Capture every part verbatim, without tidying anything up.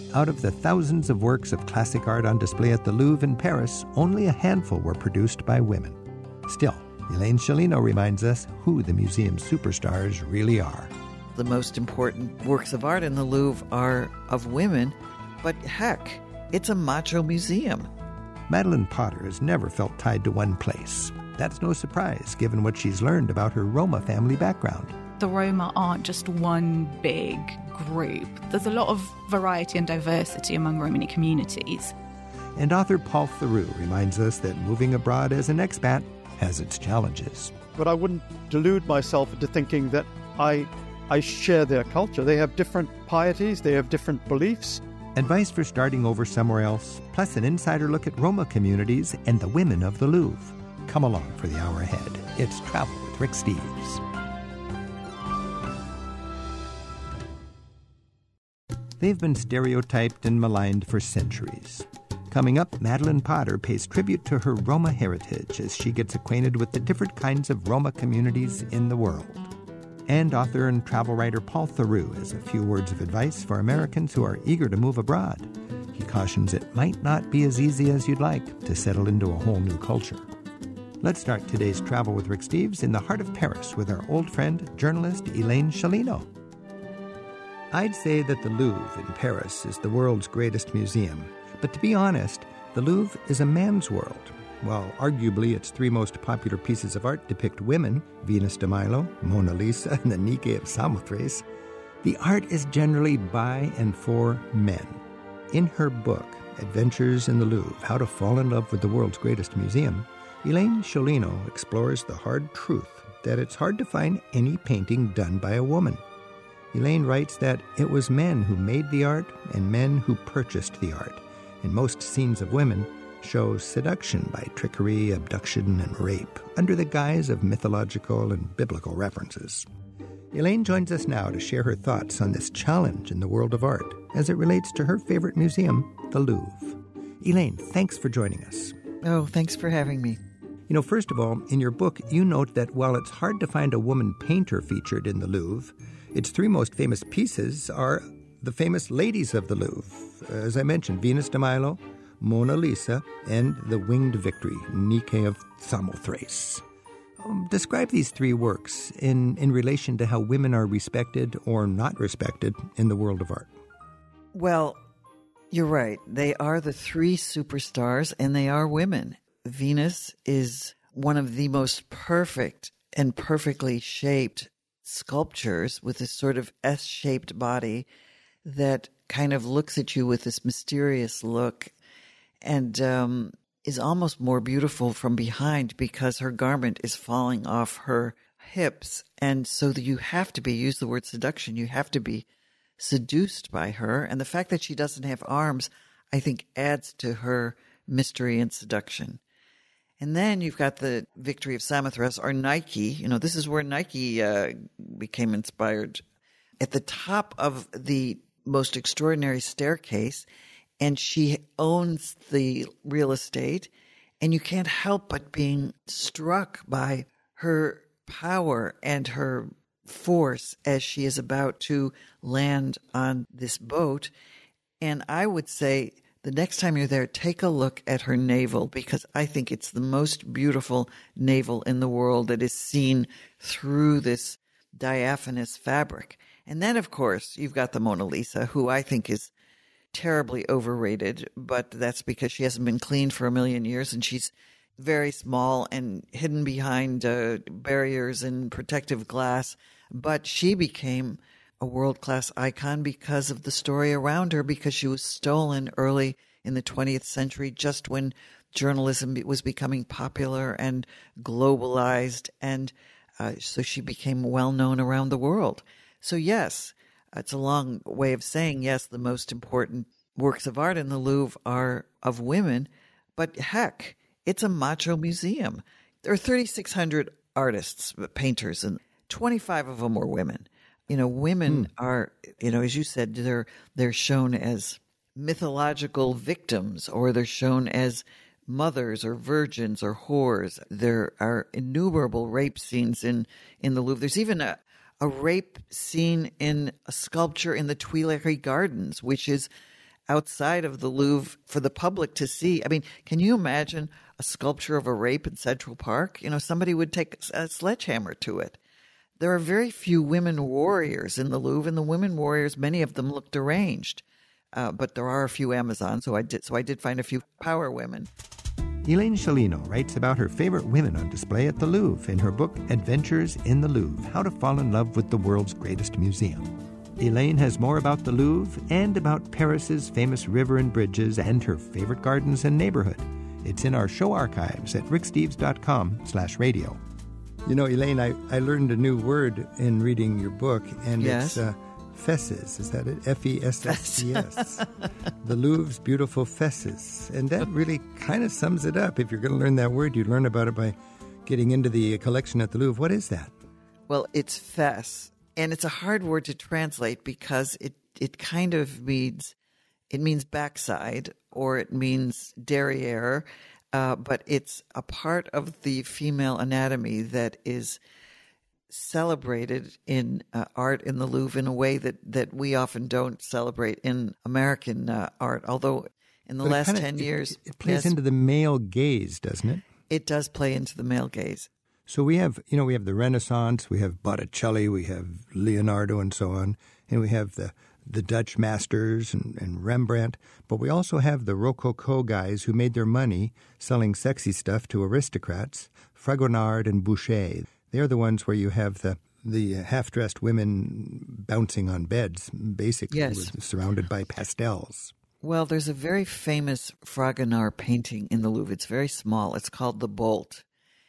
out of the thousands of works of classic art on display at the Louvre in Paris, only a handful were produced by women. Still, Elaine Scialino reminds us who the museum's superstars really are. The most important works of art in the Louvre are of women, but heck, it's a macho museum. Madeline Potter has never felt tied to one place. That's no surprise, given what she's learned about her Roma family background. The Roma aren't just one big group. There's a lot of variety and diversity among Romani communities. And author Paul Theroux reminds us that moving abroad as an expat has its challenges. But I wouldn't delude myself into thinking that I, I share their culture. They have different pieties, they have different beliefs. Advice for starting over somewhere else, plus an insider look at Roma communities and the women of the Louvre. Come along for the hour ahead. It's Travel with Rick Steves. They've been stereotyped and maligned for centuries. Coming up, Madeline Potter pays tribute to her Roma heritage as she gets acquainted with the different kinds of Roma communities in the world. And author and travel writer Paul Theroux has a few words of advice for Americans who are eager to move abroad. He cautions it might not be as easy as you'd like to settle into a whole new culture. Let's start today's Travel with Rick Steves in the heart of Paris with our old friend, journalist Elaine Scialino. I'd say that the Louvre in Paris is the world's greatest museum. But to be honest, the Louvre is a man's world. While arguably its three most popular pieces of art depict women, Venus de Milo, Mona Lisa, and the Nike of Samothrace, the art is generally by and for men. In her book, Adventures in the Louvre, How to Fall in Love with the World's Greatest Museum, Elaine Scialino explores the hard truth that it's hard to find any painting done by a woman. Elaine writes that it was men who made the art and men who purchased the art. And most scenes of women show seduction by trickery, abduction, and rape under the guise of mythological and biblical references. Elaine joins us now to share her thoughts on this challenge in the world of art as it relates to her favorite museum, the Louvre. Elaine, thanks for joining us. Oh, thanks for having me. You know, first of all, in your book, you note that while it's hard to find a woman painter featured in the Louvre, its three most famous pieces are the famous ladies of the Louvre. As I mentioned, Venus de Milo, Mona Lisa, and the Winged Victory, Nike of Samothrace. Um, describe these three works in, in relation to how women are respected or not respected in the world of art. Well, you're right. They are the three superstars, and they are women. Venus is one of the most perfect and perfectly shaped sculptures with this sort of S-shaped body that kind of looks at you with this mysterious look and um, is almost more beautiful from behind because her garment is falling off her hips. And so that you have to be, use the word seduction, you have to be seduced by her. And the fact that she doesn't have arms, I think, adds to her mystery and seduction. And then you've got the Victory of Samothrace, or Nike. You know, this is where Nike uh, became inspired. At the top of the most extraordinary staircase, and she owns the real estate, and you can't help but being struck by her power and her force as she is about to land on this boat. And I would say the next time you're there, take a look at her navel, because I think it's the most beautiful navel in the world that is seen through this diaphanous fabric. And then, of course, you've got the Mona Lisa, who I think is terribly overrated, but that's because she hasn't been cleaned for a million years, and she's very small and hidden behind uh, barriers and protective glass. But she became a world-class icon because of the story around her, because she was stolen early in the twentieth century, just when journalism was becoming popular and globalized, and uh, so she became well-known around the world. So yes, it's a long way of saying, yes, the most important works of art in the Louvre are of women, but heck, it's a macho museum. There are thirty-six hundred artists, painters, and twenty-five of them were women. You know, women mm. are, you know, as you said, they're they're shown as mythological victims, or they're shown as mothers or virgins or whores. There are innumerable rape scenes in, in the Louvre. There's even a, a rape scene in a sculpture in the Tuileries Gardens, which is outside of the Louvre for the public to see. I mean, can you imagine a sculpture of a rape in Central Park? You know, somebody would take a sledgehammer to it. There are very few women warriors in the Louvre, and the women warriors, many of them look deranged. Uh, but there are a few Amazons, so I did so I did find a few power women. Elaine Scialino writes about her favorite women on display at the Louvre in her book Adventures in the Louvre, How to Fall in Love with the World's Greatest Museum. Elaine has more about the Louvre and about Paris's famous river and bridges and her favorite gardens and neighborhood. It's in our show archives at ricksteves.com slash radio. You know, Elaine, I, I learned a new word in reading your book, and yes. it's uh, fesses. Is that it? F E S S E S. The Louvre's beautiful fesses. And that really kind of sums it up. If you're going to learn that word, you learn about it by getting into the collection at the Louvre. What is that? Well, it's fess. And it's a hard word to translate because it, it kind of means, it means backside or it means derriere, uh, but it's a part of the female anatomy that is celebrated in uh, art in the Louvre in a way that, that we often don't celebrate in American uh, art, although in the but last kinda, ten years... It, it plays yes, into the male gaze, doesn't it? It does play into the male gaze. So we have, you know, we have the Renaissance, we have Botticelli, we have Leonardo and so on, and we have the, the Dutch masters and, and Rembrandt, but we also have the Rococo guys who made their money selling sexy stuff to aristocrats, Fragonard and Boucher. They're the ones where you have the, the half-dressed women bouncing on beds, basically, yes. with, surrounded by pastels. Well, there's a very famous Fragonard painting in the Louvre. It's very small. It's called The Bolt.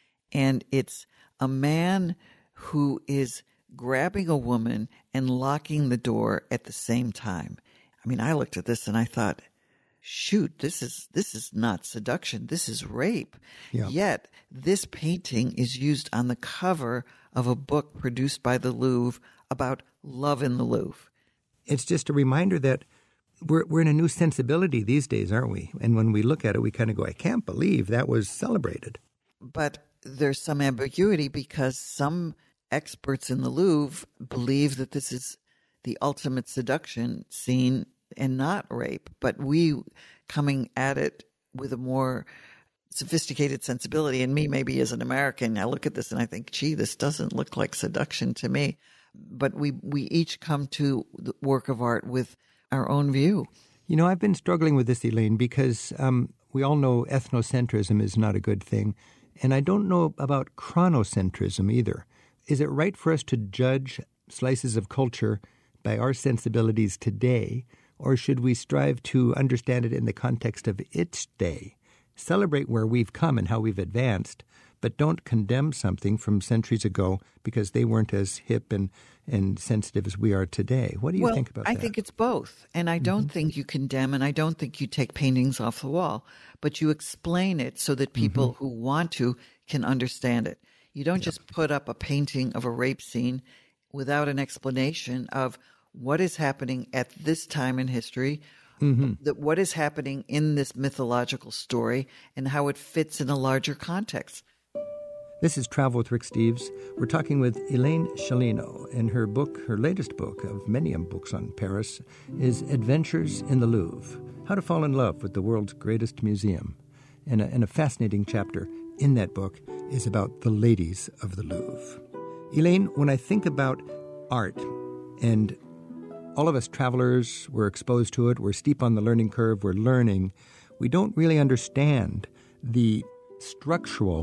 And it's a man who is grabbing a woman and locking the door at the same time. I mean, I looked at this and I thought, shoot, this is this is not seduction. This is rape. Yeah. Yet this painting is used on the cover of a book produced by the Louvre about love in the Louvre. It's just a reminder that we're we're in a new sensibility these days, aren't we? And when we look at it, we kind of go, I can't believe that was celebrated. But there's some ambiguity because some experts in the Louvre believe that this is the ultimate seduction scene and not rape. But we coming at it with a more sophisticated sensibility, and me maybe as an American, I look at this and I think, gee, this doesn't look like seduction to me. But we, we each come to the work of art with our own view. You know, I've been struggling with this, Elaine, because um, we all know ethnocentrism is not a good thing. And I don't know about chronocentrism either. Is it right for us to judge slices of culture by our sensibilities today, or should we strive to understand it in the context of its day? Celebrate where we've come and how we've advanced, but don't condemn something from centuries ago because they weren't as hip and, and sensitive as we are today. What do you well, think about I that? I think it's both. And I don't mm-hmm. think you condemn and I don't think you take paintings off the wall, but you explain it so that people mm-hmm. who want to can understand it. You don't yep. just put up a painting of a rape scene without an explanation of what is happening at this time in history, mm-hmm. that what is happening in this mythological story, and how it fits in a larger context. This is Travel with Rick Steves. We're talking with Elaine Scialino, and her book, her latest book of many books on Paris, is Adventures in the Louvre, How to Fall in Love with the World's Greatest Museum. And a, and a fascinating chapter in that book is about the ladies of the Louvre. Elaine, when I think about art, and all of us travelers, we're exposed to it, we're steep on the learning curve, we're learning, we don't really understand the structural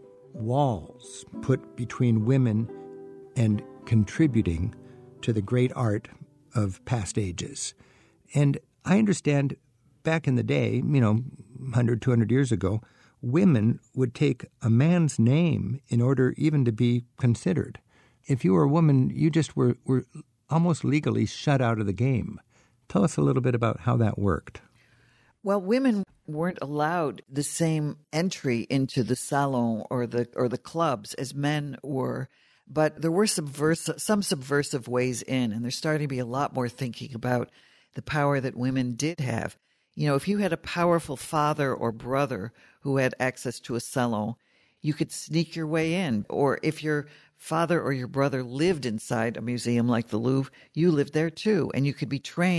walls put between women and contributing to the great art of past ages. And I understand back in the day, you know, one hundred, two hundred years ago, women would take a man's name in order even to be considered. If you were a woman, you just were, were almost legally shut out of the game. Tell us a little bit about how that worked. Well, women weren't allowed the same entry into the salon or the or the clubs as men were, but there were subversive, some subversive ways in, and there's starting to be a lot more thinking about the power that women did have. You know, if you had a powerful father or brother who had access to a salon, you could sneak your way in. Or if your father or your brother lived inside a museum like the Louvre, you lived there too, and you could be trained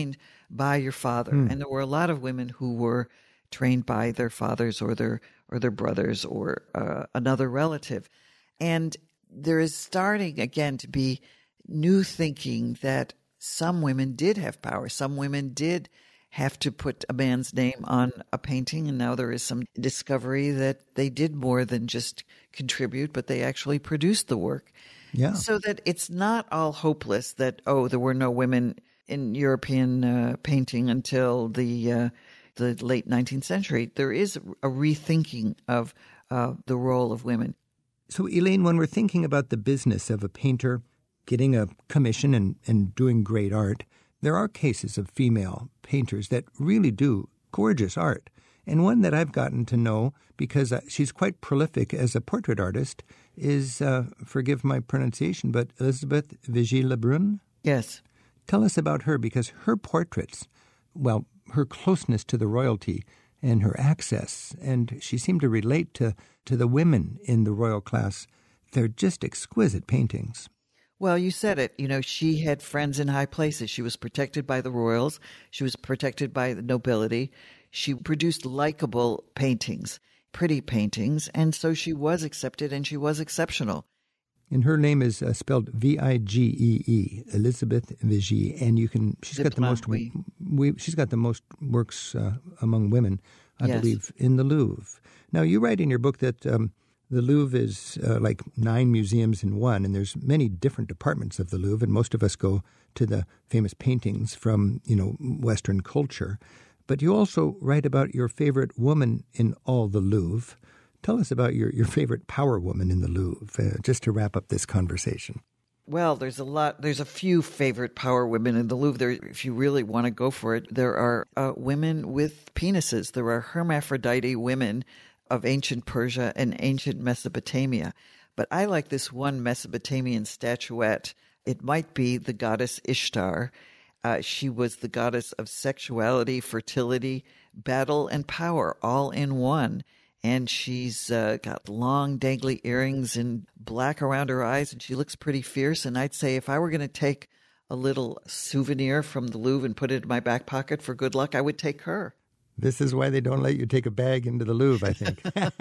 by your father. Mm. And there were a lot of women who were trained by their fathers or their or their brothers or uh, another relative. And there is starting again to be new thinking that some women did have power. Some women did have to put a man's name on a painting, and now there is some discovery that they did more than just contribute, but they actually produced the work. Yeah. So that it's not all hopeless that, oh, there were no women in European uh, painting until the uh, the late nineteenth century. There is a rethinking of uh, the role of women. So, Elaine, when we're thinking about the business of a painter getting a commission and, and doing great art, there are cases of female painters that really do gorgeous art. And one that I've gotten to know, because she's quite prolific as a portrait artist, is, uh, forgive my pronunciation, but Elisabeth Vigée-Lebrun? Yes. Tell us about her, because her portraits, well, her closeness to the royalty and her access, and she seemed to relate to, to the women in the royal class. They're just exquisite paintings. Well, you said it. You know, she had friends in high places. She was protected by the royals. She was protected by the nobility. She produced likable paintings, pretty paintings, and so she was accepted and she was exceptional. And her name is uh, spelled V I G E E, Elisabeth Vigée, and you can. She's got the most. We, we, she's got the most works uh, among women, I yes. believe, in the Louvre. Now, you write in your book that um, the Louvre is uh, like nine museums in one, and there's many different departments of the Louvre, and most of us go to the famous paintings from, you know, Western culture. But you also write about your favorite woman in all the Louvre. Tell us about your, your favorite power woman in the Louvre, uh, just to wrap up this conversation. Well, there's a lot. There's a few favorite power women in the Louvre. There, if you really want to go for it, there are uh, women with penises. There are hermaphrodite women of ancient Persia and ancient Mesopotamia. But I like this one Mesopotamian statuette. It might be the goddess Ishtar. Uh, she was the goddess of sexuality, fertility, battle, and power, all in one. And she's uh, got long, dangly earrings and black around her eyes, and she looks pretty fierce. And I'd say if I were going to take a little souvenir from the Louvre and put it in my back pocket for good luck, I would take her. This is why they don't let you take a bag into the Louvre, I think.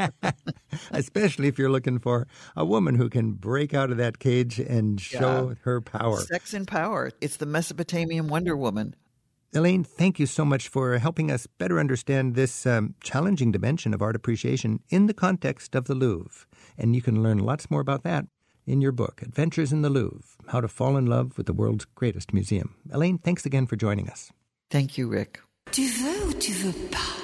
Especially if you're looking for a woman who can break out of that cage and show yeah. her power. Sex and power. It's the Mesopotamian Wonder Woman. Elaine, thank you so much for helping us better understand this um, challenging dimension of art appreciation in the context of the Louvre. And you can learn lots more about that in your book, Adventures in the Louvre, How to Fall in Love with the World's Greatest Museum. Elaine, thanks again for joining us. Thank you, Rick. Tu veux ou tu veux pas?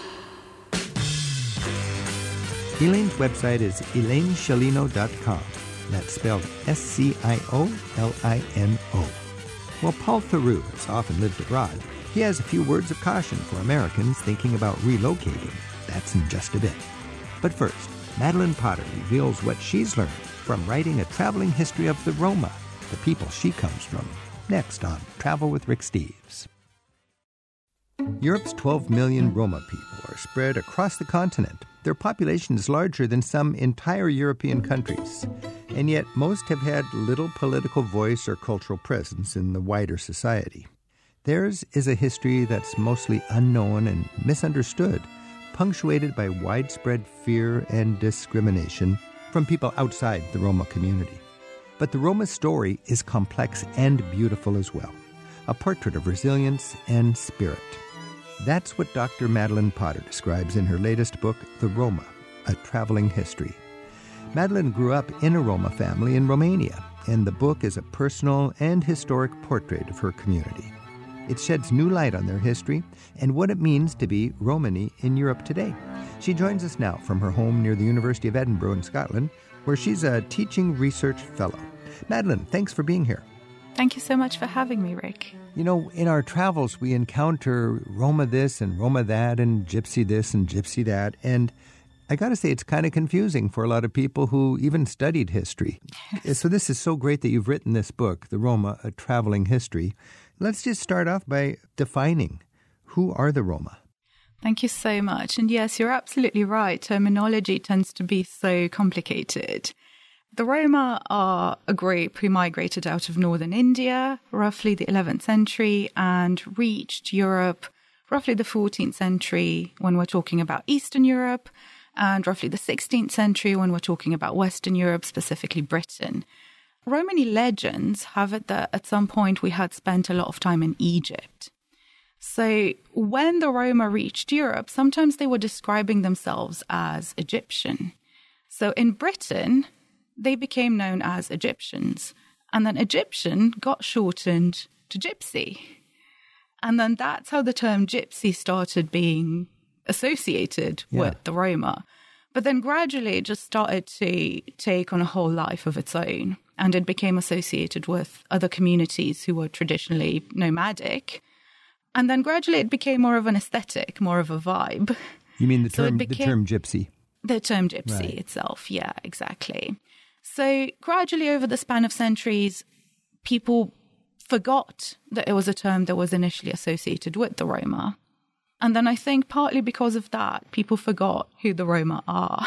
Elaine's website is elaine sciolino dot com. That's spelled S C I O L I N O. Well, Paul Theroux has often lived abroad. He has a few words of caution for Americans thinking about relocating. That's in just a bit. But first, Madeline Potter reveals what she's learned from writing a traveling history of the Roma, the people she comes from. Next on Travel with Rick Steves. Europe's twelve million Roma people are spread across the continent. Their population is larger than some entire European countries, and yet most have had little political voice or cultural presence in the wider society. Theirs is a history that's mostly unknown and misunderstood, punctuated by widespread fear and discrimination from people outside the Roma community. But the Roma story is complex and beautiful as well, a portrait of resilience and spirit. That's what Doctor Madeline Potter describes in her latest book, The Roma, A Traveling History. Madeline grew up in a Roma family in Romania, and the book is a personal and historic portrait of her community. It sheds new light on their history and what it means to be Romani in Europe today. She joins us now from her home near the University of Edinburgh in Scotland, where she's a teaching research fellow. Madeline, thanks for being here. Thank you so much for having me, Rick. You know, in our travels, we encounter Roma this and Roma that and Gypsy this and Gypsy that. And I got to say, it's kind of confusing for a lot of people who even studied history. Yes. So this is so great that you've written this book, The Roma, A Traveling History. Let's just start off by defining who are the Roma. Thank you so much. And yes, you're absolutely right. Terminology tends to be so complicated. The Roma are a group who migrated out of northern India, roughly the eleventh century, and reached Europe roughly the fourteenth century when we're talking about Eastern Europe, and roughly the sixteenth century when we're talking about Western Europe, specifically Britain. Romany legends have it that at some point we had spent a lot of time in Egypt. So when the Roma reached Europe, sometimes they were describing themselves as Egyptian. So in Britain, they became known as Egyptians. And then Egyptian got shortened to Gypsy. And then that's how the term Gypsy started being associated yeah. with the Roma. But then gradually it just started to take on a whole life of its own. And it became associated with other communities who were traditionally nomadic. And then gradually it became more of an aesthetic, more of a vibe. You mean the So it term became- the term gypsy? The term gypsy Right. itself, yeah, exactly. So gradually over the span of centuries, people forgot that it was a term that was initially associated with the Roma. And then I think partly because of that, people forgot who the Roma are.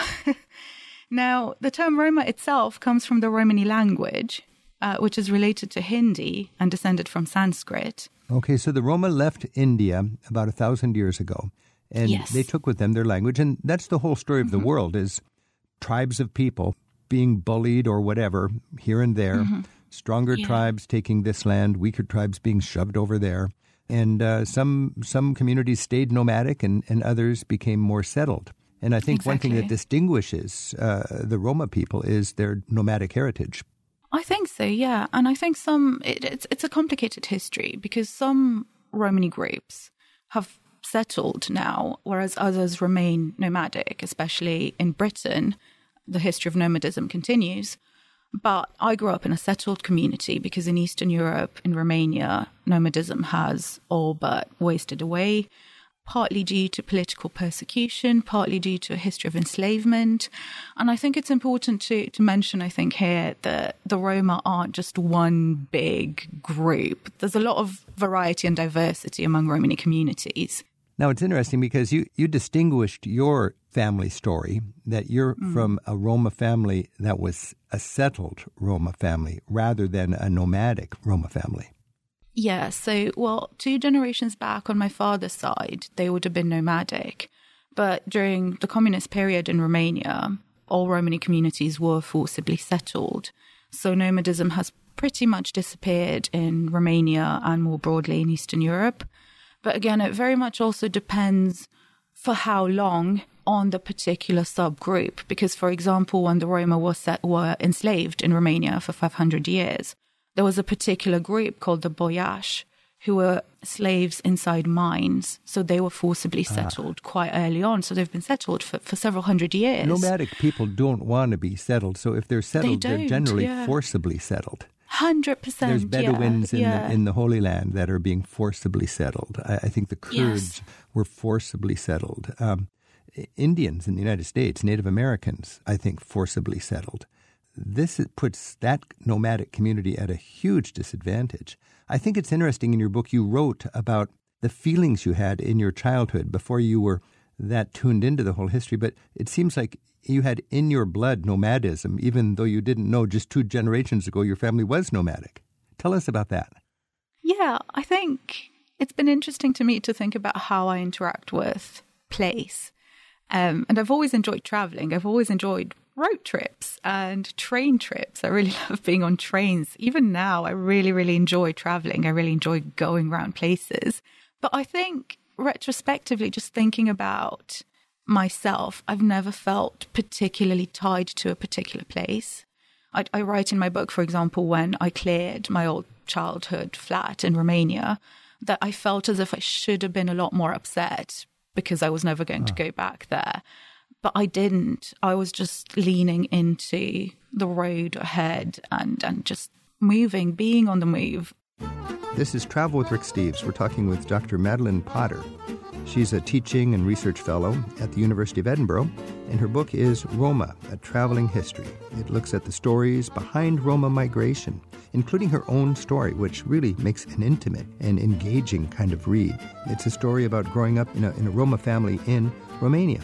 Now, the term Roma itself comes from the Romani language, uh, which is related to Hindi and descended from Sanskrit. Okay, so the Roma left India about a thousand years ago, and Yes. they took with them their language, and that's the whole story of the world, is tribes of people being bullied or whatever here and there, stronger Yeah. tribes taking this land, weaker tribes being shoved over there, and uh, some some communities stayed nomadic and, and others became more settled. And I think one thing that Exactly. distinguishes uh, the Roma people is their nomadic heritage. I think so, yeah. And I think some, it, it's, it's a complicated history because some Romani groups have settled now, whereas others remain nomadic, especially in Britain. The history of nomadism continues. But I grew up in a settled community because in Eastern Europe, in Romania, nomadism has all but wasted away, partly due to political persecution, partly due to a history of enslavement. And I think it's important to, to mention, I think, here that the Roma aren't just one big group. There's a lot of variety and diversity among Romani communities. Now, it's interesting because you, you distinguished your family story, that you're Mm. from a Roma family that was a settled Roma family rather than a nomadic Roma family. Yeah, so, well, two generations back on my father's side, they would have been nomadic. But during the communist period in Romania, all Romani communities were forcibly settled. So nomadism has pretty much disappeared in Romania and more broadly in Eastern Europe. But again, it very much also depends for how long on the particular subgroup. Because, for example, when the Roma were, set, were enslaved in Romania for five hundred years, there was a particular group called the Boyash, who were slaves inside mines. So they were forcibly settled ah. quite early on. So they've been settled for, for several hundred years. Nomadic people don't want to be settled. So if they're settled, They they're don't, generally yeah. forcibly settled. one hundred percent. There's Bedouins yeah, in, yeah. The, in the Holy Land that are being forcibly settled. I, I think the Kurds Yes. were forcibly settled. Um, Indians in the United States, Native Americans, I think, forcibly settled. This puts that nomadic community at a huge disadvantage. I think it's interesting in your book you wrote about the feelings you had in your childhood before you were that tuned into the whole history, but it seems like you had in your blood nomadism, even though you didn't know just two generations ago your family was nomadic. Tell us about that. Yeah, I think it's been interesting to me to think about how I interact with place. Um, and I've always enjoyed traveling. I've always enjoyed road trips and train trips. I really love being on trains. Even now, I really, really enjoy traveling. I really enjoy going around places. But I think retrospectively, just thinking about myself, I've never felt particularly tied to a particular place. I, I write in my book, for example, when I cleared my old childhood flat in Romania, that I felt as if I should have been a lot more upset because I was never going oh. to go back there. But I didn't. I was just leaning into the road ahead and, and just moving, being on the move. This is Travel with Rick Steves. We're talking with Doctor Madeleine Potter. She's a teaching and research fellow at the University of Edinburgh, and her book is Roma, A Traveling History. It looks at the stories behind Roma migration, including her own story, which really makes an intimate and engaging kind of read. It's a story about growing up in a, in a Roma family in Romania.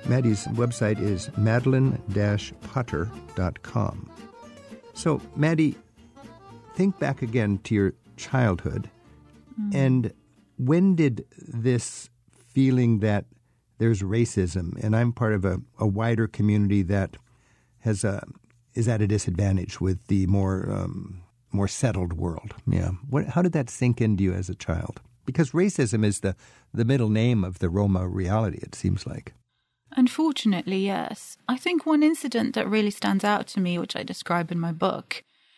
Maddie's website is madeline dash potter dot com. So, Maddie, think back again to your childhood. Mm. And when did this feeling that there's racism, and I'm part of a, a wider community that has a, is at a disadvantage with the more um, more settled world. Yeah. What, how did that sink into you as a child? Because racism is the, the middle name of the Roma reality, it seems like. Unfortunately, yes. I think one incident that really stands out to me, which I describe in my book,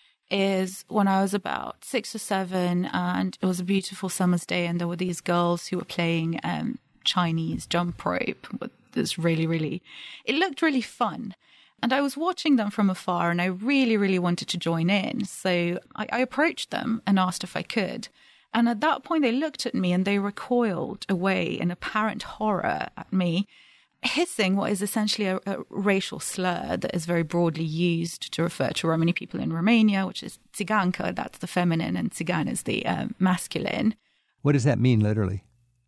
is when I was about six or seven, and it was a beautiful summer's day, and there were these girls who were playing um, Chinese jump rope. With this really, really, it looked really fun. And I was watching them from afar, and I really, really wanted to join in. So I, I approached them and asked if I could. And at that point, they looked at me and they recoiled away in apparent horror at me, hissing what is essentially a, a racial slur that is very broadly used to refer to Romani people in Romania, which is Țigancă, that's the feminine, and Țigan is the um, masculine. What does that mean, literally?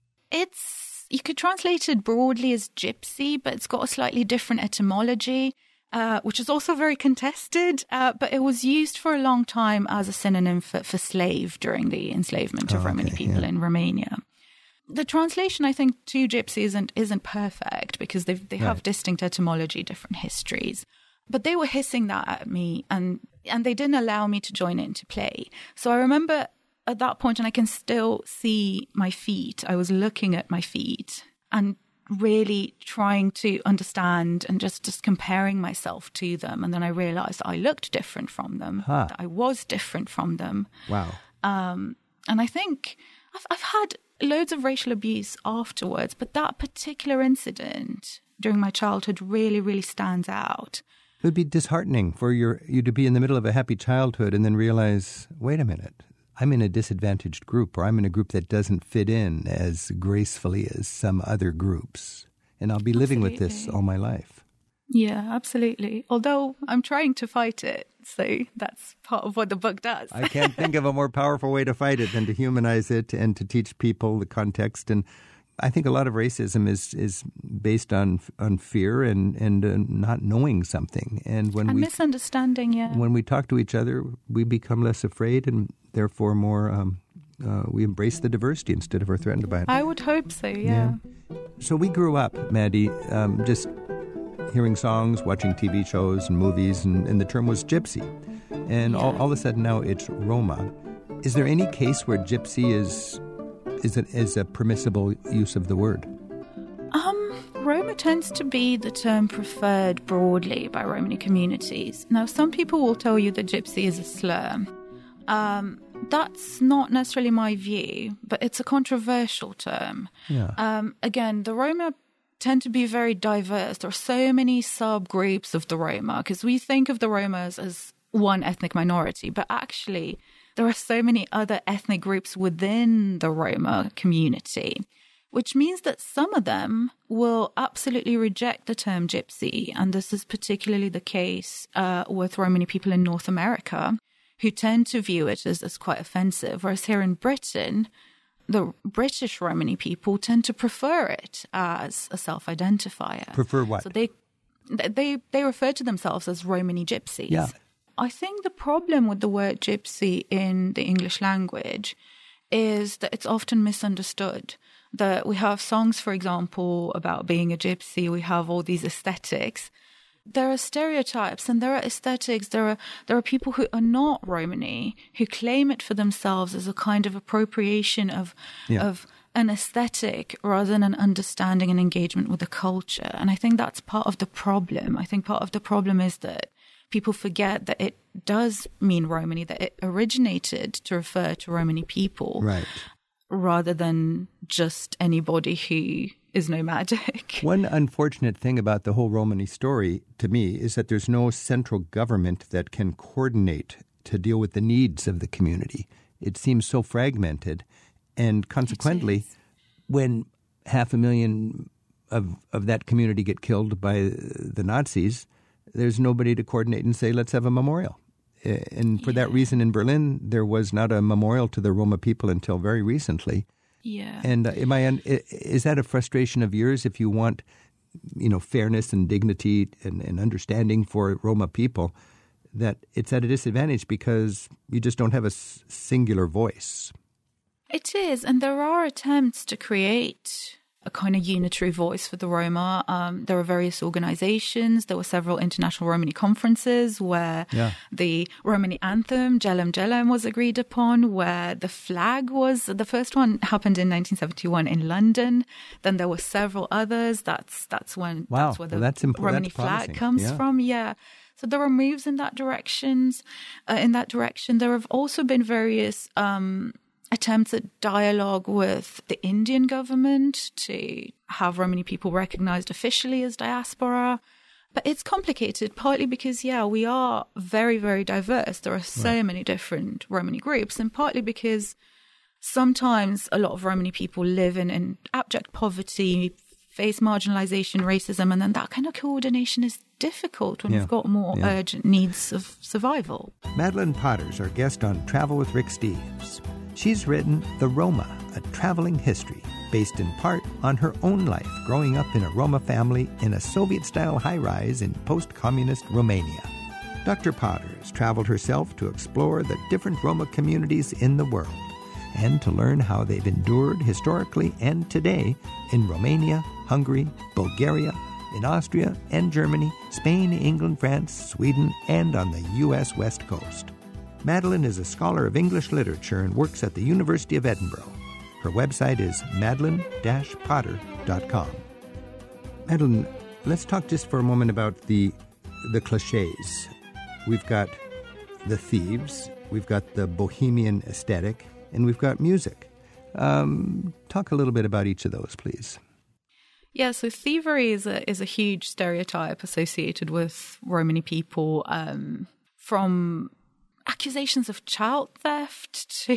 It's, you could translate it broadly as gypsy, but it's got a slightly different etymology, uh, which is also very contested, uh, but it was used for a long time as a synonym for, for slave during the enslavement of oh, Romani okay, people yeah. in Romania. The translation, I think, to gypsy isn't isn't perfect because they they have right. distinct etymology, different histories. But they were hissing that at me, and and they didn't allow me to join in to play. So I remember at that point, and I can still see my feet. I was looking at my feet and really trying to understand and just, just comparing myself to them. And then I realized I looked different from them, huh. that I was different from them. Wow. Um, and I think I've, I've had loads of racial abuse afterwards, but that particular incident during my childhood really, really stands out. It would be disheartening for your you to be in the middle of a happy childhood and then realize, wait a minute, I'm in a disadvantaged group, or I'm in a group that doesn't fit in as gracefully as some other groups, and I'll be living absolutely. with this all my life. Yeah, absolutely. Although I'm trying to fight it, so that's part of what the book does. I can't think of a more powerful way to fight it than to humanize it and to teach people the context. And I think a lot of racism is is based on on fear and and uh, not knowing something. And when and we misunderstanding, yeah. When we talk to each other, we become less afraid and therefore more. Um, uh, we embrace the diversity instead of are threatened by it. I would hope so. Yeah. yeah. So we grew up, Maddie, um, just hearing songs, watching T V shows and movies, and, and the term was gypsy. And yeah. all, all of a sudden now it's Roma. Is there any case where gypsy is is it is a permissible use of the word? Um, Roma tends to be the term preferred broadly by Romani communities. Now, some people will tell you that gypsy is a slur. Um, that's not necessarily my view, but it's a controversial term. Yeah. Um, again, the Roma tend to be very diverse. There are so many subgroups of the Roma, because we think of the Romas as one ethnic minority, but actually there are so many other ethnic groups within the Roma community, which means that some of them will absolutely reject the term gypsy. And this is particularly the case uh, with Romani people in North America, who tend to view it as, as quite offensive, whereas here in Britain, the British Romani people tend to prefer it as a self-identifier. Prefer what? So they they they refer to themselves as Romani gypsies. Yeah. I think the problem with the word gypsy in the English language is that it's often misunderstood. That we have songs, for example, about being a gypsy. We have all these aesthetics. There are stereotypes and there are aesthetics. There are there are people who are not Romani who claim it for themselves as a kind of appropriation of yeah. of an aesthetic rather than an understanding and engagement with the culture. And I think that's part of the problem. I think part of the problem is that people forget that it does mean Romani, that it originated to refer to Romani people, right, rather than just anybody who is nomadic. One unfortunate thing about the whole Romani story, to me, is that there's no central government that can coordinate to deal with the needs of the community. It seems so fragmented, and consequently, when half a million of, of that community get killed by the Nazis, there's nobody to coordinate and say, let's have a memorial. And for yeah. that reason, in Berlin, there was not a memorial to the Roma people until very recently. Yeah. And uh, am I? Is that a frustration of yours if you want you know, fairness and dignity and, and understanding for Roma people, that it's at a disadvantage because you just don't have a s- singular voice. It is, and there are attempts to create a kind of unitary voice for the Roma. Um, there are various organizations. There were several international Romani conferences where yeah. the Romani anthem, Jelem Jelem, was agreed upon, where the flag was, the first one happened in nineteen seventy-one in London. Then there were several others. That's that's when wow. that's where the well, that's imp- Romani that's flag comes yeah. from. Yeah. So there are moves in that directions, uh, in that direction. There have also been various um attempts at dialogue with the Indian government to have Romani people recognized officially as diaspora. But it's complicated, partly because, yeah, we are very, very diverse. There are so right. many different Romani groups, and partly because sometimes a lot of Romani people live in, in abject poverty, face marginalization, racism, and then that kind of coordination is difficult when yeah. we've got more yeah. urgent needs of survival. Madeline Potter's our guest on Travel with Rick Steves. She's written The Roma, a traveling history, based in part on her own life growing up in a Roma family in a Soviet-style high-rise in post-communist Romania. Doctor Potter's traveled herself to explore the different Roma communities in the world and to learn how they've endured historically and today in Romania, Hungary, Bulgaria, in Austria and Germany, Spain, England, France, Sweden, and on the U S West Coast. Madeline is a scholar of English literature and works at the University of Edinburgh. Her website is madeline dash potter dot com. Madeline, let's talk just for a moment about the the cliches. We've got the thieves, we've got the bohemian aesthetic, and we've got music. Um, talk a little bit about each of those, please. Yeah, so thievery is a is a huge stereotype associated with Romani people, um, from accusations of child theft to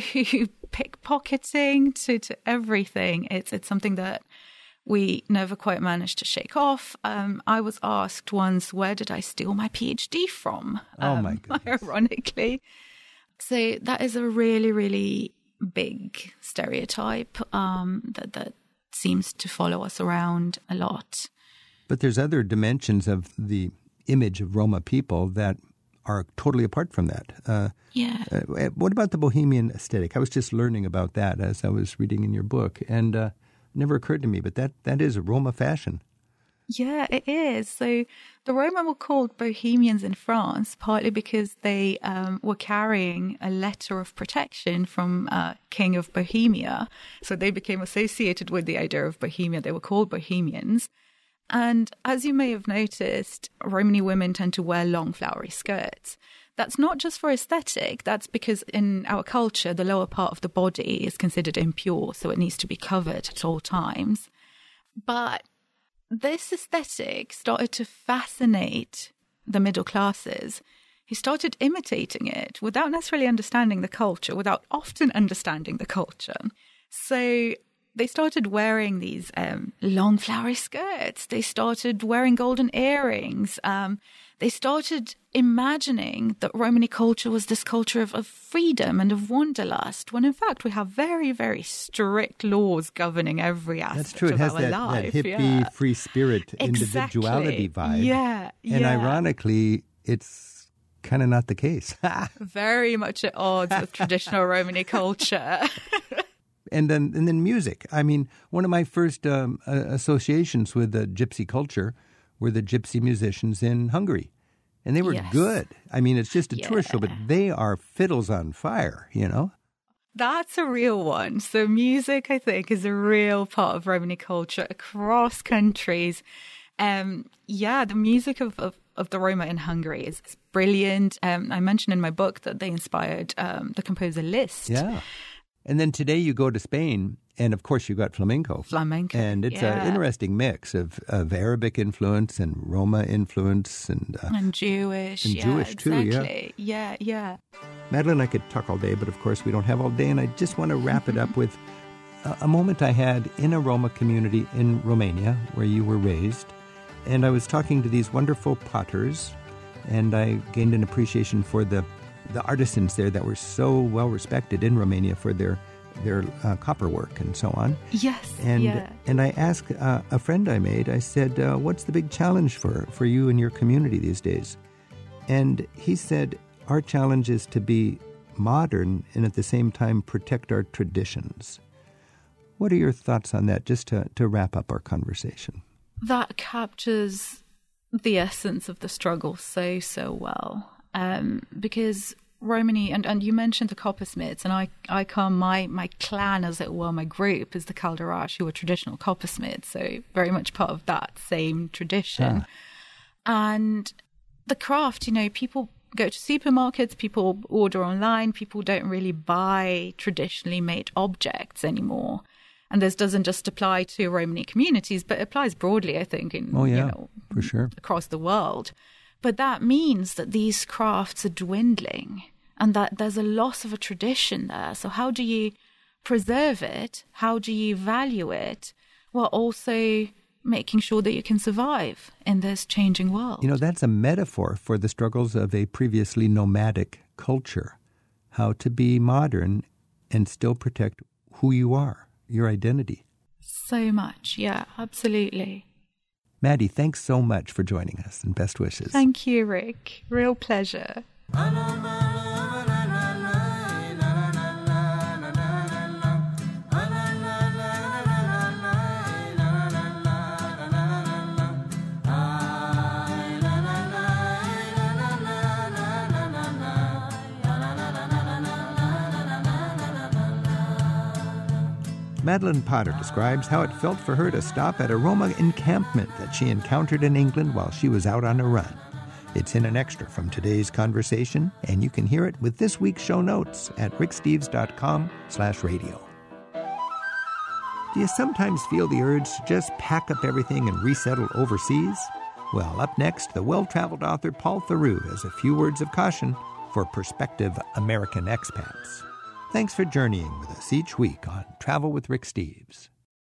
pickpocketing to, to everything. It's it's something that we never quite managed to shake off. Um, I was asked once, where did I steal my PhD from? Oh, um, my goodness. Ironically. So that is a really, really big stereotype um, that, that seems to follow us around a lot. But there's other dimensions of the image of Roma people that are totally apart from that. Uh, yeah. Uh, what about the bohemian aesthetic? I was just learning about that as I was reading in your book, and uh, it never occurred to me, but that, that is a Roma fashion. Yeah, it is. So the Roma were called Bohemians in France, partly because they um, were carrying a letter of protection from uh, King of Bohemia. So they became associated with the idea of Bohemia. They were called Bohemians. And as you may have noticed, Romani women tend to wear long flowery skirts. That's not just for aesthetic. That's because in our culture, the lower part of the body is considered impure, so it needs to be covered at all times. But this aesthetic started to fascinate the middle classes, who started imitating it without necessarily understanding the culture, without often understanding the culture. So they started wearing these um, long flowery skirts. They started wearing golden earrings. Um, they started imagining that Romani culture was this culture of, of freedom and of wanderlust, when in fact we have very, very strict laws governing every aspect That's true. It of has our that, life. that hippie, yeah. free spirit, Exactly. individuality vibe. Yeah, And yeah. ironically, it's kind of not the case. Very much at odds with traditional Romani culture. And then, and then music. I mean, one of my first um, uh, associations with the gypsy culture were the gypsy musicians in Hungary. And they were Yes. good. I mean, it's just a Yeah. tourist show, but they are fiddles on fire, you know? That's a real one. So music, I think, is a real part of Romani culture across countries. Um, yeah, the music of, of, of the Roma in Hungary is, is brilliant. Um, I mentioned in my book that they inspired um, the composer Liszt. Yeah. And then today you go to Spain, and of course you've got flamenco. Flamenco, And it's yeah. an interesting mix of, of Arabic influence and Roma influence. And, uh, And Jewish. And yeah, Jewish too, yeah. exactly. Yeah, yeah. Madeline, I could talk all day, but of course we don't have all day. And I just want to wrap it up with a, a moment I had in a Roma community in Romania where you were raised. And I was talking to these wonderful potters, and I gained an appreciation for the, the artisans there that were so well respected in Romania for their their uh, copper work and so on. Yes, and yeah. and I asked uh, a friend I made. I said, uh, "What's the big challenge for for you and your community these days?" And he said, "Our challenge is to be modern and at the same time protect our traditions." What are your thoughts on that, just to, to wrap up our conversation? That captures the essence of the struggle so, so well. Um, because Romany, and, and you mentioned the coppersmiths, and I, I come, my, my clan, as it were, my group is the Calderash, who are traditional coppersmiths, so very much part of that same tradition. Ah. And the craft, you know, people go to supermarkets, people order online, people don't really buy traditionally made objects anymore. And this doesn't just apply to Romany communities, but it applies broadly, I think, in oh, yeah, you know, for sure. across the world. But that means that these crafts are dwindling and that there's a loss of a tradition there. So how do you preserve it? How do you value it while also making sure that you can survive in this changing world? You know, that's a metaphor for the struggles of a previously nomadic culture. How to be modern and still protect who you are. Your identity. So much, yeah, absolutely. Maddie, thanks so much for joining us, and best wishes. Thank you, Rick. Real pleasure. Madeline Potter describes how it felt for her to stop at a Roma encampment that she encountered in England while she was out on a run. It's in an extra from today's conversation, and you can hear it with this week's show notes at ricksteves.com slash radio. Do you sometimes feel the urge to just pack up everything and resettle overseas? Well, up next, the well-traveled author Paul Theroux has a few words of caution for prospective American expats. Thanks for journeying with us each week on Travel with Rick Steves.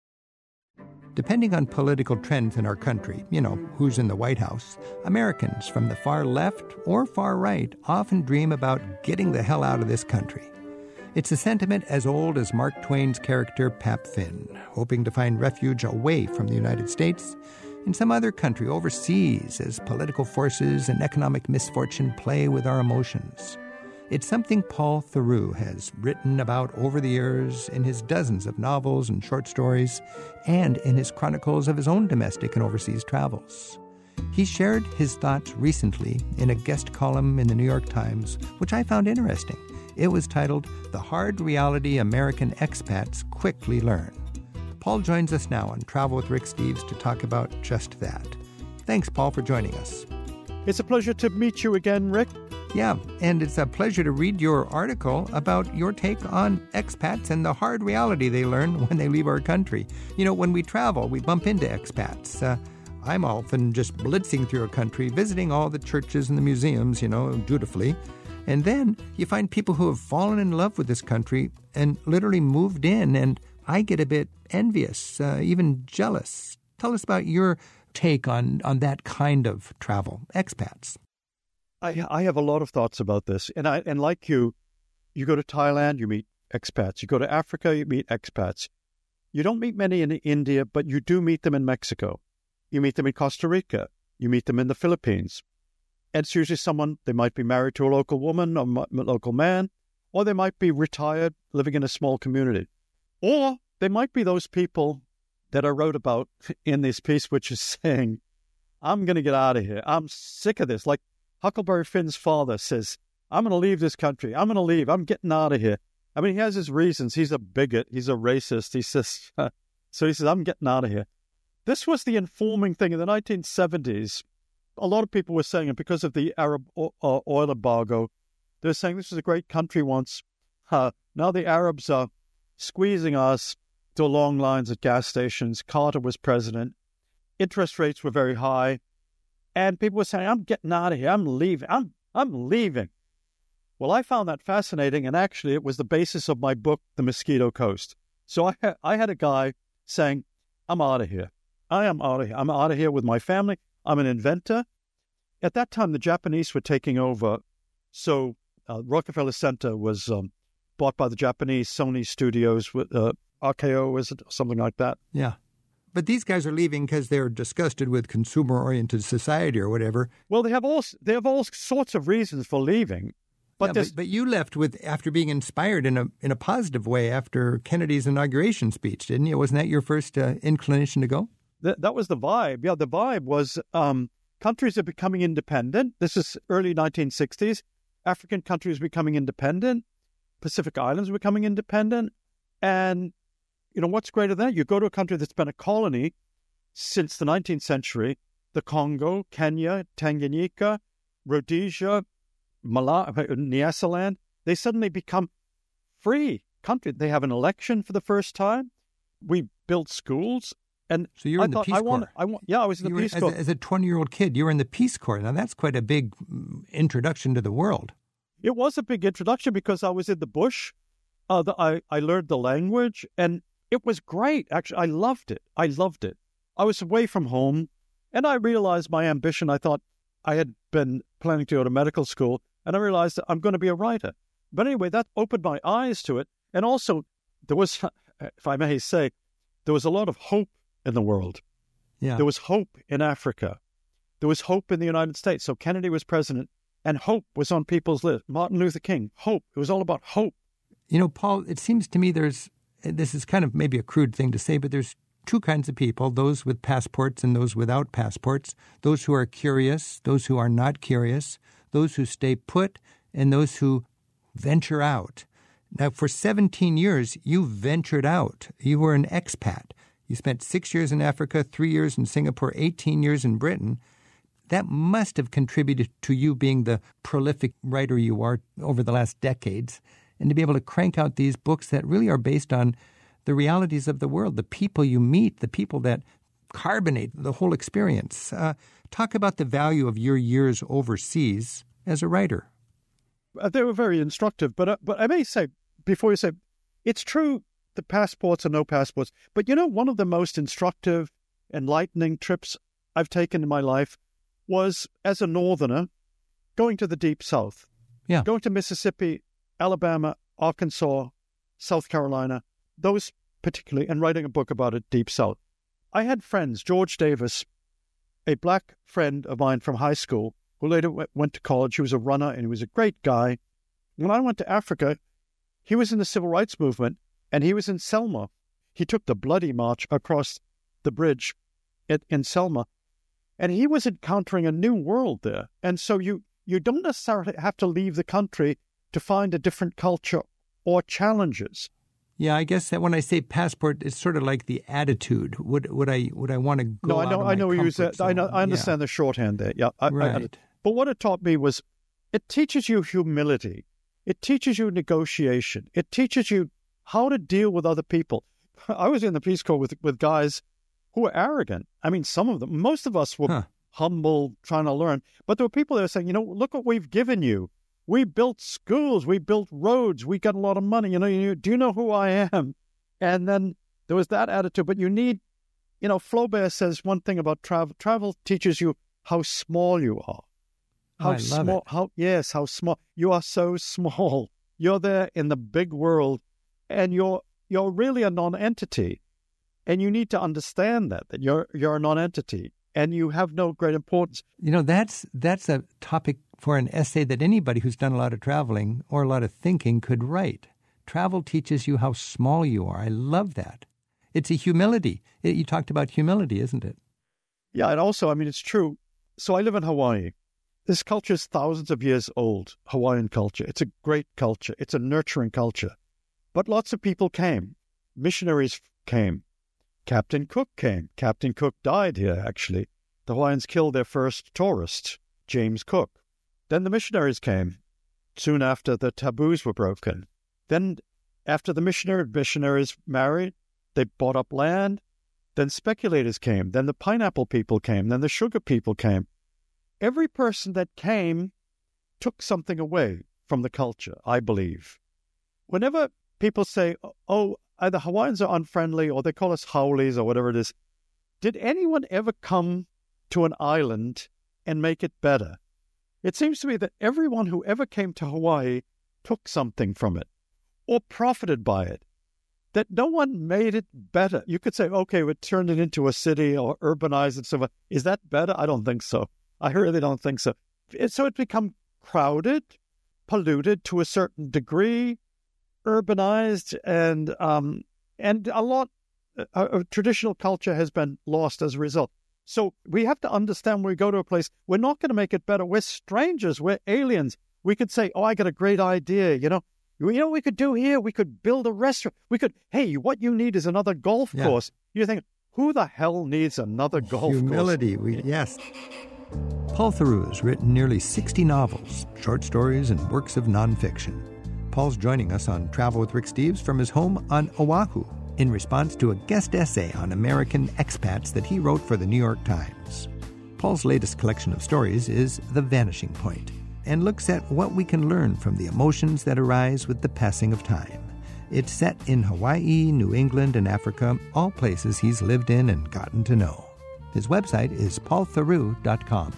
Depending on political trends in our country, you know, who's in the White House, Americans from the far left or far right often dream about getting the hell out of this country. It's a sentiment as old as Mark Twain's character Pap Finn, hoping to find refuge away from the United States in some other country overseas as political forces and economic misfortune play with our emotions. It's something Paul Theroux has written about over the years in his dozens of novels and short stories and in his chronicles of his own domestic and overseas travels. He shared his thoughts recently in a guest column in the New York Times, which I found interesting. It was titled, "The Hard Reality American Expats Quickly Learn." Paul joins us now on Travel with Rick Steves to talk about just that. Thanks, Paul, for joining us. It's a pleasure to meet you again, Rick. Yeah, and it's a pleasure to read your article about your take on expats and the hard reality they learn when they leave our country. You know, when we travel, we bump into expats. Uh, I'm often just blitzing through a country, visiting all the churches and the museums, you know, dutifully. And then you find people who have fallen in love with this country and literally moved in, and I get a bit envious, uh, even jealous. Tell us about your take on, on that kind of travel, expats. I, I have a lot of thoughts about this. And I and like you, you go to Thailand, you meet expats. You go to Africa, you meet expats. You don't meet many in India, but you do meet them in Mexico. You meet them in Costa Rica. You meet them in the Philippines. And it's usually someone, they might be married to a local woman or a local man, or they might be retired, living in a small community. Or they might be those people that I wrote about in this piece, which is saying, I'm going to get out of here. I'm sick of this. Like Huckleberry Finn's father says, I'm going to leave this country. I'm going to leave. I'm getting out of here. I mean, he has his reasons. He's a bigot. He's a racist. He says, uh, so he says, I'm getting out of here. This was the informing thing in the nineteen seventies. A lot of people were saying it because of the Arab oil embargo. They were saying this was a great country once. Uh, now the Arabs are squeezing us to long lines at gas stations. Carter was president. Interest rates were very high. And people were saying, I'm getting out of here. I'm leaving. I'm I'm leaving. Well, I found that fascinating. And actually, it was the basis of my book, The Mosquito Coast. So I, ha- I had a guy saying, I'm out of here. I am out of here. I'm out of here with my family. I'm an inventor. At that time, the Japanese were taking over. So uh, Rockefeller Center was um, bought by the Japanese Sony Studios with uh, R K O, is it? Something like that. Yeah. But these guys are leaving because they're disgusted with consumer-oriented society or whatever. Well, they have all they have all sorts of reasons for leaving. But, yeah, but, but you left with after being inspired in a in a positive way after Kennedy's inauguration speech, didn't you? Wasn't that your first uh, inclination to go? Th- that was the vibe. Yeah, the vibe was um, countries are becoming independent. This is early nineteen sixties. African countries becoming independent. Pacific Islands becoming independent. And, you know, what's greater than that? You go to a country that's been a colony since the nineteenth century, the Congo, Kenya, Tanganyika, Rhodesia, Malawi, Nyasaland, they suddenly become free country. They have an election for the first time. We built schools. And so you're I in the thought, Peace I Corps. want, I want, yeah, I was in you the Peace were, Corps. As a, as a twenty-year-old kid, you were in the Peace Corps. Now, that's quite a big introduction to the world. It was a big introduction because I was in the bush. Uh, the, I, I learned the language, and it was great. Actually, I loved it. I loved it. I was away from home, and I realized my ambition. I thought I had been planning to go to medical school, and I realized that I'm going to be a writer. But anyway, that opened my eyes to it. And also, there was, if I may say, there was a lot of hope in the world. Yeah. There was hope in Africa. There was hope in the United States. So Kennedy was president, and hope was on people's list. Martin Luther King, hope. It was all about hope. You know, Paul, it seems to me there's, this is kind of maybe a crude thing to say, but there's two kinds of people, those with passports and those without passports, those who are curious, those who are not curious, those who stay put, and those who venture out. Now, for seventeen years, you ventured out. You were an expat. You spent six years in Africa, three years in Singapore, eighteen years in Britain. That must have contributed to you being the prolific writer you are over the last decades, and to be able to crank out these books that really are based on the realities of the world, the people you meet, the people that carbonate the whole experience. Uh, talk about the value of your years overseas as a writer. Uh, they were very instructive, but uh, but I may say, before you say, it's true, the passports or no passports, but you know, one of the most instructive, enlightening trips I've taken in my life was, as a northerner, going to the Deep South. Yeah. Going to Mississippi, Alabama, Arkansas, South Carolina, those particularly, and writing a book about it, Deep South. I had friends, George Davis, a black friend of mine from high school, who later went to college. He was a runner, and he was a great guy. When I went to Africa, he was in the civil rights movement, and he was in Selma. He took the bloody march across the bridge at, in Selma, and he was encountering a new world there. And so you, you don't necessarily have to leave the country to find a different culture or challenges. Yeah, I guess that when I say passport, it's sort of like the attitude. Would would I would I want to go? No, I out know, of I my know you use comfort that. I know, zone? I understand Yeah. the shorthand there. Yeah, I, Right. I, I, but what it taught me was, it teaches you humility. It teaches you negotiation. It teaches you how to deal with other people. I was in the Peace Corps with with guys who were arrogant. I mean, some of them, most of us were Huh. humble, trying to learn. But there were people there saying, you know, look what we've given you. We built schools. We built roads. We got a lot of money. You know, you, do you know who I am? And then there was that attitude. But you need, you know, Flaubert says one thing about travel. Travel teaches you how small you are. How Oh, I love small, it. how, yes, how small. You are so small. You're there in the big world, and you're you're really a non-entity. And you need to understand that, that you're you're a non-entity, and you have no great importance. You know, that's that's a topic for an essay that anybody who's done a lot of traveling or a lot of thinking could write. Travel teaches you how small you are. I love that. It's a humility. It, you talked about humility, isn't it? Yeah, and also, I mean, it's true. So I live in Hawaii. This culture is thousands of years old, Hawaiian culture. It's a great culture. It's a nurturing culture. But lots of people came. Missionaries came. Captain Cook came. Captain Cook died here, actually. The Hawaiians killed their first tourist, James Cook. Then the missionaries came. Soon after, the taboos were broken. Then, after the missionary, missionaries married, they bought up land. Then speculators came. Then the pineapple people came. Then the sugar people came. Every person that came took something away from the culture, I believe. Whenever people say, oh, either Hawaiians are unfriendly or they call us howlies or whatever it is, did anyone ever come to an island and make it better? It seems to me that everyone who ever came to Hawaii took something from it. or profited by it, that no one made it better. You could say, okay, we turned it into a city or urbanized it. So is that better? I don't think so. I really don't think so. It, so it's become crowded, polluted to a certain degree, urbanized, and um, and a lot uh, of traditional culture has been lost as a result. So we have to understand when we go to a place, we're not going to make it better. We're strangers. We're aliens. We could say, oh, I got a great idea, you know. You know what we could do here? We could build a restaurant. We could, hey, what you need is another golf yeah. course. You think, who the hell needs another golf Humility, course? Humility, yes. Paul Theroux has written nearly sixty novels, short stories, and works of nonfiction. Paul's joining us on Travel with Rick Steves from his home on Oahu in response to a guest essay on American expats that he wrote for the New York Times. Paul's latest collection of stories is The Vanishing Point, and looks at what we can learn from the emotions that arise with the passing of time. It's set in Hawaii, New England, and Africa, all places he's lived in and gotten to know. His website is paul theroux dot com.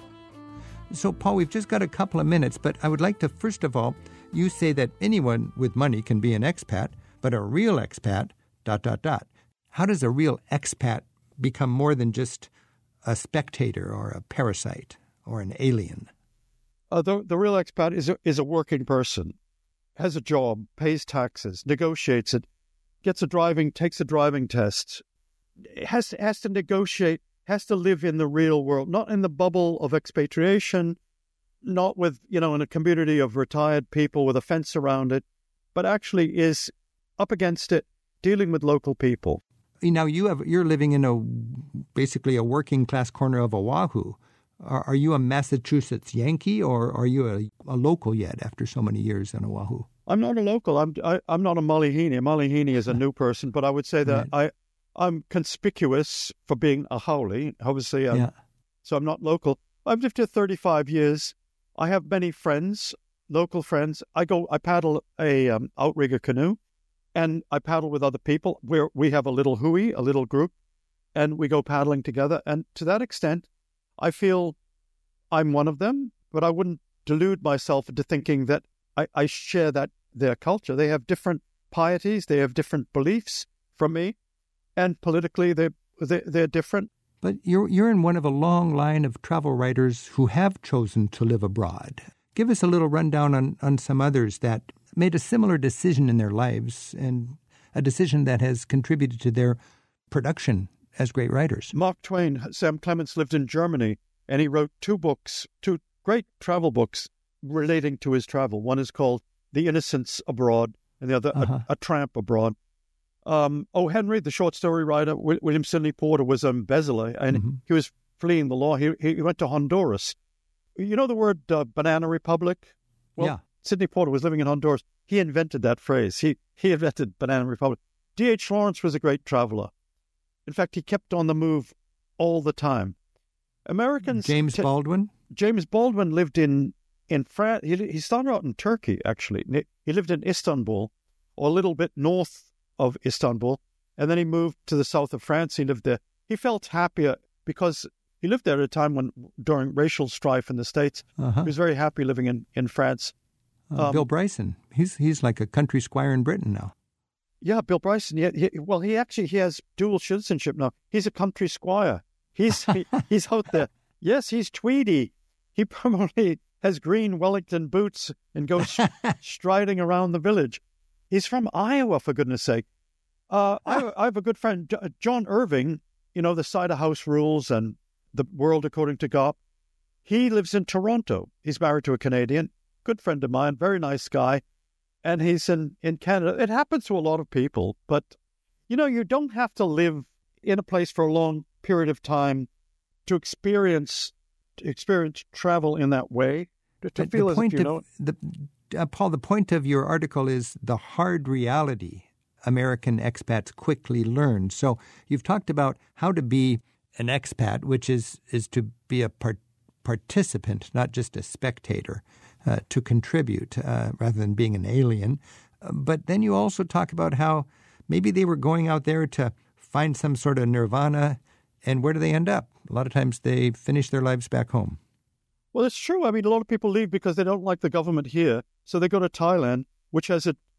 So, Paul, we've just got a couple of minutes, but I would like to, first of all, you say that anyone with money can be an expat, but a real expat, dot, dot, dot. How does a real expat become more than just a spectator or a parasite or an alien? Uh, the, the real expat is a, is a working person, has a job, pays taxes, negotiates it, gets a driving, takes a driving test, has to, has to negotiate, has to live in the real world, not in the bubble of expatriation, not with, you know, in a community of retired people with a fence around it, but actually is up against it, dealing with local people. Now, you have, you're living in a basically a working class corner of Oahu. Are, are you a Massachusetts Yankee, or are you a, a local yet after so many years in Oahu? I'm not a local. I'm I, I'm not a Malihini. A Malihini is a new person, but I would say that right. I, I'm conspicuous for being a haole. Obviously, I'm, yeah. So I'm not local. I've lived here thirty-five years. I have many friends, local friends. I go, I paddle a um, outrigger canoe, and I paddle with other people. We we have a little hui, a little group, and we go paddling together. And to that extent, I feel I'm one of them, but I wouldn't delude myself into thinking that I, I share that their culture. They have different pieties, they have different beliefs from me, and politically they're, they're, they're different. But you're, you're in one of a long line of travel writers who have chosen to live abroad. Give us a little rundown on, on some others that made a similar decision in their lives, and a decision that has contributed to their production as great writers. Mark Twain, Sam Clements lived in Germany, and he wrote two books, two great travel books relating to his travel. One is called The Innocents Abroad, and the other, uh-huh. a, a Tramp Abroad. Um, O. Henry, the short story writer, William Sidney Porter, was an embezzler, and mm-hmm. he was fleeing the law. He, he went to Honduras. You know the word uh, banana republic? Well, yeah. Sidney Porter was living in Honduras. He invented that phrase. He, he invented banana republic. D H Lawrence was a great traveler. In fact, he kept on the move all the time. Americans... James t- Baldwin? James Baldwin lived in, in France. He, he started out in Turkey, actually. He lived in Istanbul, or a little bit north of Istanbul, and then he moved to the south of France. He lived there. He felt happier because he lived there at a time when, during racial strife in the States, uh-huh. he was very happy living in, in France. Uh, um, Bill Bryson, he's he's like a country squire in Britain now. Yeah, Bill Bryson. He, he, well, he actually he has dual citizenship now. He's a country squire. He's he, he's out there. Yes, he's Tweedy. He probably has green Wellington boots and goes striding around the village. He's from Iowa, for goodness sake. Uh, I, I have a good friend, John Irving, you know, the Cider House Rules and The World According to Garp. He lives in Toronto. He's married to a Canadian, good friend of mine, very nice guy. And he's in, in Canada. It happens to a lot of people, but, you know, you don't have to live in a place for a long period of time to experience to experience travel in that way, to, to feel the as point if you of, know. The, uh, Paul, the point of your article is the hard reality American expats quickly learn. So you've talked about how to be an expat, which is, is to be a part, participant, not just a spectator. Uh, to contribute uh, rather than being an alien. Uh, but then you also talk about how maybe they were going out there to find some sort of nirvana, and where do they end up? A lot of times they finish their lives back home. Well, it's true. I mean, a lot of people leave because they don't like the government here, so they go to Thailand, which has a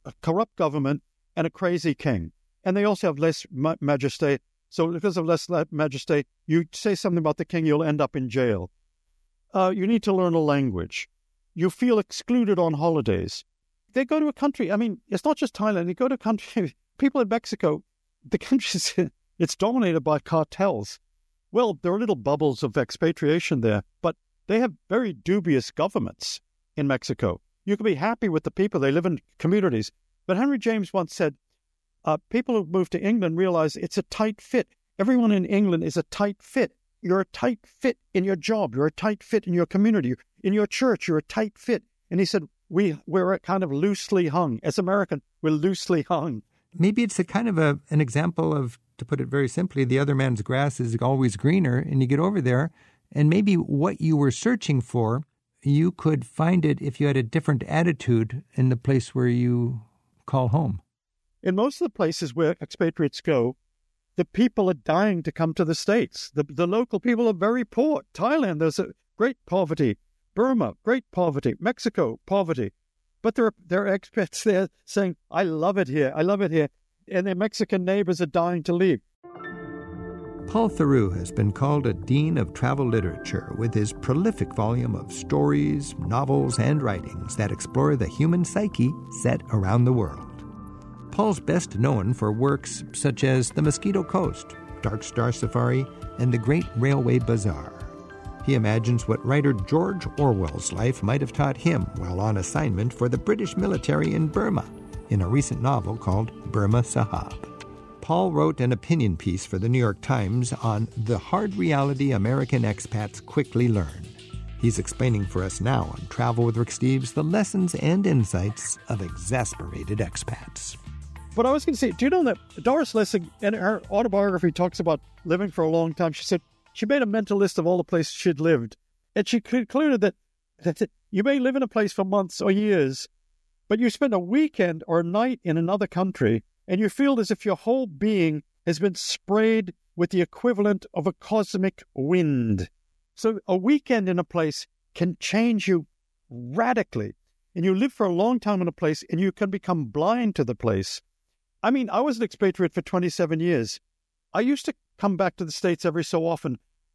a corrupt government and a crazy king. And they also have less ma- majesty. So because of less majesty, you say something about the king, you'll end up in jail. Uh, you need to learn a language. You feel excluded on holidays. They go to a country, I mean, it's not just Thailand. You go to a country, people in Mexico, the country's, it's dominated by cartels. Well, there are little bubbles of expatriation there, but they have very dubious governments in Mexico. You can be happy with the people. They live in communities. But Henry James once said, uh, people who move to England realize it's a tight fit. Everyone in England is a tight fit. You're a tight fit in your job. You're a tight fit in your community. In your church, you're a tight fit. And he said, we, we're kind of loosely hung. As American, we're loosely hung. Maybe it's a kind of a, an example of, to put it very simply, the other man's grass is always greener, and you get over there, and maybe what you were searching for, you could find it if you had a different attitude in the place where you call home. In most of the places where expatriates go, the people are dying to come to the States. The, the local people are very poor. Thailand, there's a great poverty. Burma, great poverty. Mexico, poverty. But there are, there are expats there saying, I love it here, I love it here. And their Mexican neighbors are dying to leave. Paul Theroux has been called a dean of travel literature with his prolific volume of stories, novels, and writings that explore the human psyche set around the world. Paul's best known for works such as The Mosquito Coast, Dark Star Safari, and The Great Railway Bazaar. He imagines what writer George Orwell's life might have taught him while on assignment for the British military in Burma in a recent novel called Burma Sahab. Paul wrote an opinion piece for the New York Times on the hard reality American expats quickly learn. He's explaining for us now on Travel with Rick Steves the lessons and insights of exasperated expats. But I was going to say, do you know that Doris Lessing, in her autobiography, talks about living for a long time? She said she made a mental list of all the places she'd lived. And she concluded that, that you may live in a place for months or years, but you spend a weekend or a night in another country, and you feel as if your whole being has been sprayed with the equivalent of a cosmic wind. So a weekend in a place can change you radically. And you live for a long time in a place, and you can become blind to the place. I mean, I was an expatriate for twenty-seven years. I used to come back to the States every so often.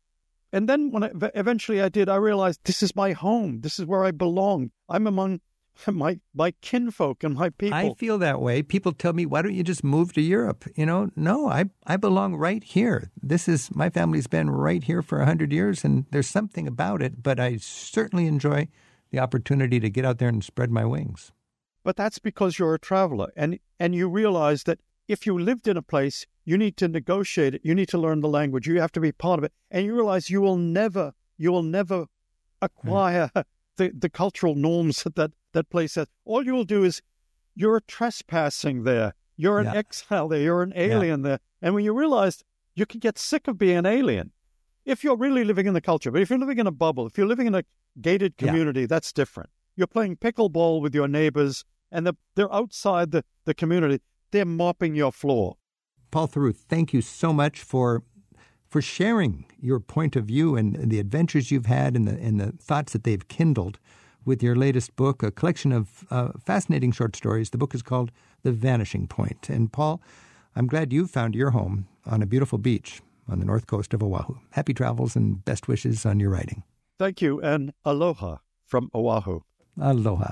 And then when I, eventually I did, I realized this is my home. This is where I belong. I'm among my my kinfolk and my people. I feel that way. People tell me, why don't you just move to Europe? You know, no, I, I belong right here. This is, my family's been right here for a hundred years, and there's something about it, but I certainly enjoy the opportunity to get out there and spread my wings. But that's because you're a traveler, and, and you realize that if you lived in a place, you need to negotiate it. You need to learn the language. You have to be part of it. And you realize you will never, you will never acquire mm. the, the cultural norms that, that that place has. All you will do is you're trespassing there. You're an yeah. exile there. You're an alien yeah. there. And when you realize you can get sick of being an alien, if you're really living in the culture, but if you're living in a bubble, if you're living in a gated community, yeah. that's different. You're playing pickleball with your neighbors, and the, they're outside the, the community. They're mopping your floor. Paul Theroux, thank you so much for for sharing your point of view and, and the adventures you've had and the, and the thoughts that they've kindled with your latest book, a collection of uh, fascinating short stories. The book is called The Vanishing Point. And Paul, I'm glad you found your home on a beautiful beach on the north coast of Oahu. Happy travels and best wishes on your writing. Thank you, and aloha from Oahu. Aloha.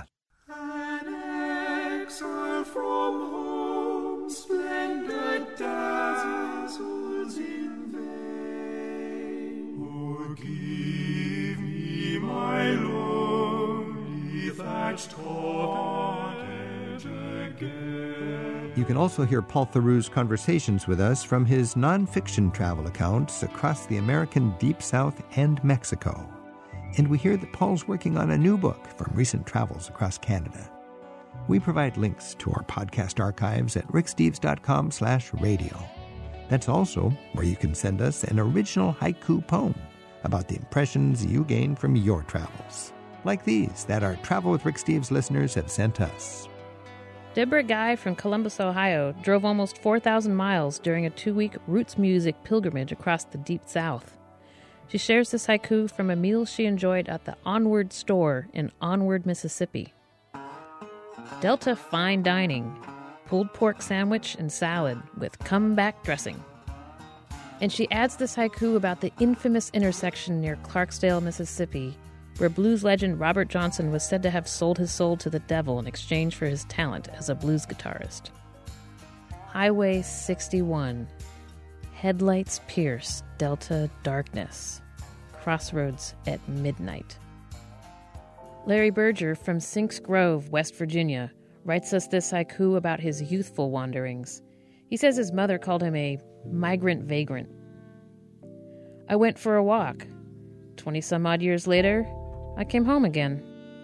You can also hear Paul Theroux's conversations with us from his nonfiction travel accounts across the American Deep South and Mexico. And we hear that Paul's working on a new book from recent travels across Canada. We provide links to our podcast archives at ricksteves.com slash radio. That's also where you can send us an original haiku poem about the impressions you gain from your travels, like these that our Travel with Rick Steves listeners have sent us. Deborah Guy from Columbus, Ohio, drove almost four thousand miles during a two-week roots music pilgrimage across the Deep South. She shares this haiku from a meal she enjoyed at the Onward store in Onward, Mississippi. Delta Fine Dining, pulled pork sandwich and salad with comeback dressing. And she adds this haiku about the infamous intersection near Clarksdale, Mississippi, where blues legend Robert Johnson was said to have sold his soul to the devil in exchange for his talent as a blues guitarist. Highway sixty-one. Headlights pierce Delta darkness. Crossroads at midnight. Larry Berger from Sinks Grove, West Virginia, writes us this haiku about his youthful wanderings. He says his mother called him a migrant vagrant. I went for a walk. Twenty-some-odd years later, I came home again.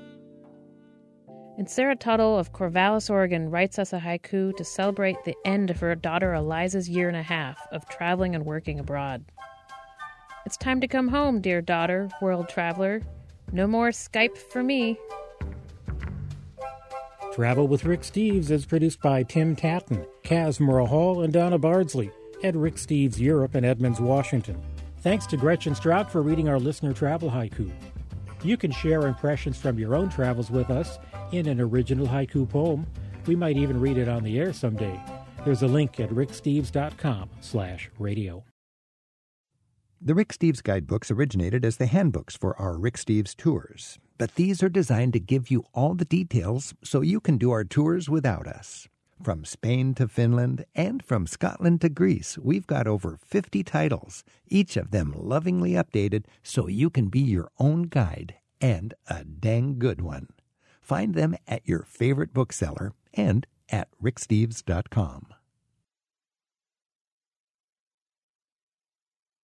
And Sarah Tuttle of Corvallis, Oregon, writes us a haiku to celebrate the end of her daughter Eliza's year and a half of traveling and working abroad. It's time to come home, dear daughter, world traveler. No more Skype for me. Travel with Rick Steves is produced by Tim Tatton, Kaz Murrah Hall, and Donna Bardsley at Rick Steves Europe in Edmonds, Washington. Thanks to Gretchen Strout for reading our listener travel haiku. You can share impressions from your own travels with us in an original haiku poem. We might even read it on the air someday. There's a link at ricksteves.com slash radio. The Rick Steves guidebooks originated as the handbooks for our Rick Steves tours, but these are designed to give you all the details so you can do our tours without us. From Spain to Finland and from Scotland to Greece, we've got over fifty titles, each of them lovingly updated so you can be your own guide, and a dang good one. Find them at your favorite bookseller and at rick steves dot com.